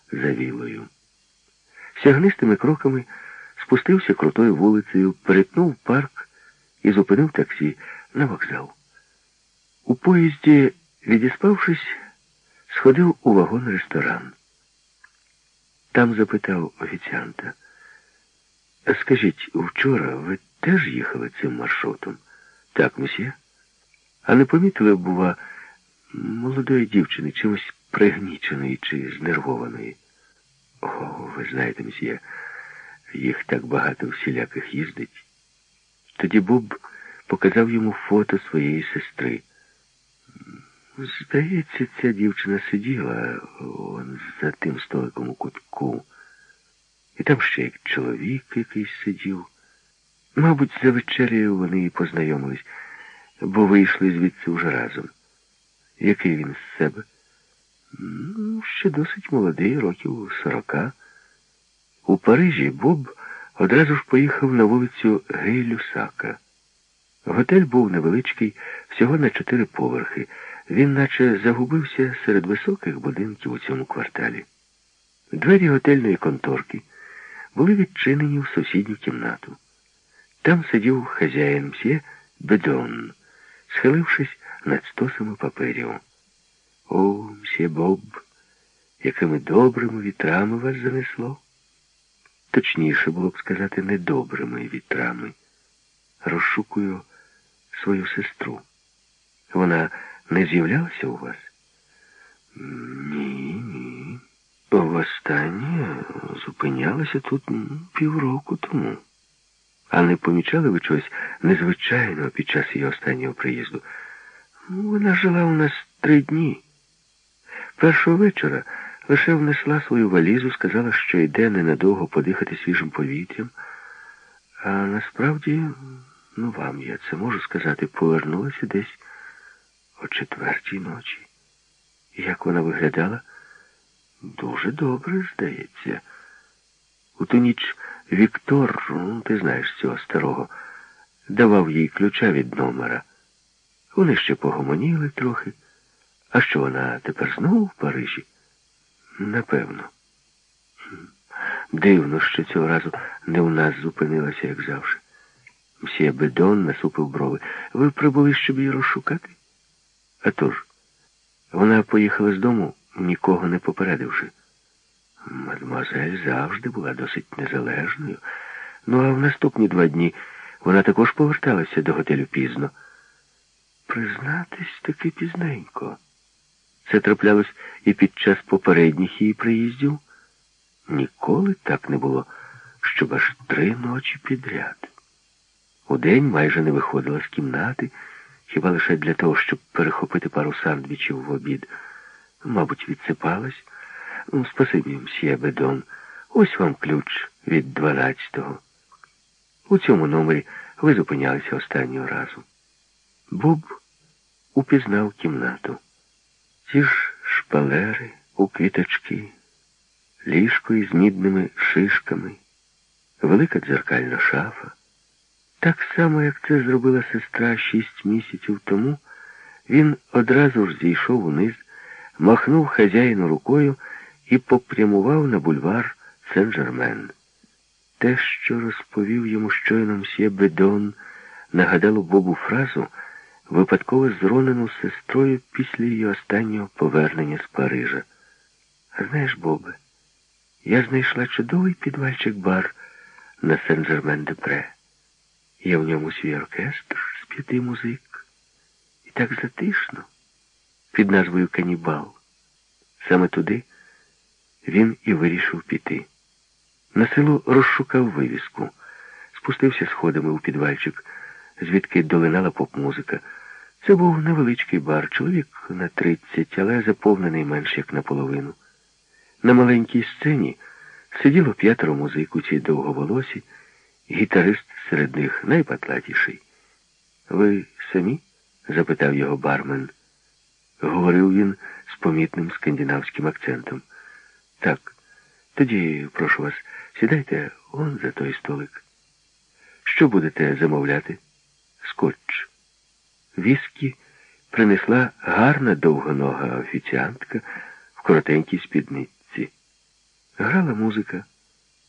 за вілою. Сягнистими кроками спустився крутою вулицею, перетнув парк і зупинив таксі на вокзал. У поїзді, відіспавшись, сходив у вагон-ресторан. Там запитав офіціанта: «Скажіть, вчора ви теж їхали цим маршрутом?» «Так, месьє». «А не помітили, бува, молодої дівчини, чимось пригніченої чи знервованої?» «О, ви знаєте, месьє, їх так багато всіляких їздить». Тоді Боб показав йому фото своєї сестри. «Здається, ця дівчина сиділа он за тим столиком у кутку. І там ще як чоловік якийсь сидів. Мабуть, за вечерею вони і познайомились, бо вийшли звідси вже разом. Який він з себе?» «Ще досить молодий, років 40. У Парижі Боб одразу ж поїхав на вулицю Гей-Люсака. Готель був невеличкий, всього на 4 поверхи. Він наче загубився серед високих будинків у цьому кварталі. Двері готельної конторки були відчинені в сусідню кімнату. Там сидів хазяїн мсьє Бедон, схилившись над стосами паперів. «О, мсьє Боб, якими добрими вітрами вас занесло!» Точніше було б сказати, недобрими вітрами. «Розшукую свою сестру. Вона не з'являлася у вас?» Ні. Востаннє зупинялася тут півроку тому. А не помічали ви чогось незвичайного під час її останнього приїзду? Вона жила у нас 3 дні. Першого вечора лише внесла свою валізу, сказала, що йде ненадовго подихати свіжим повітрям. А насправді, вам я це можу сказати, повернулася десь о 4-й ночі. Як вона виглядала? Дуже добре, здається. У ту ніч Віктор, ти знаєш цього старого, давав їй ключа від номера. Вони ще погомоніли трохи. А що, вона тепер знову в Парижі? Напевно. Дивно, що цього разу не у нас зупинилася, як завжди. Мсьє Бедон насупив брови. Ви прибули, щоб її розшукати? А тож, вона поїхала з дому, нікого не попередивши. Мадемуазель завжди була досить незалежною. А в наступні 2 дні вона також поверталася до готелю пізно. Признатись, таки пізненько. Це траплялось і під час попередніх її приїздів. Ніколи так не було, щоб аж 3 ночі підряд. Удень майже не виходила з кімнати, хіба лише для того, щоб перехопити пару сандвічів в обід. Мабуть, відсипалась. Спасибі, мсьє Бедон. Ось вам ключ від 12-го. У цьому номері ви зупинялися останнього разу. Боб упізнав кімнату. Ті ж шпалери у квіточки, ліжко із мідними шишками, велика дзеркальна шафа. Так само, як це зробила сестра 6 місяців тому, він одразу ж зійшов униз, махнув хазяїну рукою і попрямував на бульвар Сен-Жермен. Те, що розповів йому щойно мсьє Бедон, нагадало Бобу фразу, випадково зронену сестрою після її останнього повернення з Парижа. А знаєш, Бобе, я знайшла чудовий підвальчик-бар на Сен-Жермен-де-Пре. Є в ньому свій оркестр з 5 музик. І так затишно, під назвою «Канібал». Саме туди він і вирішив піти. Насилу розшукав вивіску, спустився сходами у підвальчик, звідки долинала поп-музика. Це був невеличкий бар, чоловік на 30, але заповнений менш як наполовину. На маленькій сцені сиділо 5 музиків, довговолосі, гітарист серед них найпатлатіший. «Ви самі?» – запитав його бармен. Говорив він з помітним скандинавським акцентом. «Так, тоді, прошу вас, сідайте он за той столик. Що будете замовляти?» «Скотч». Віскі принесла гарна довгонога офіціантка в коротенькій спідниці. Грала музика.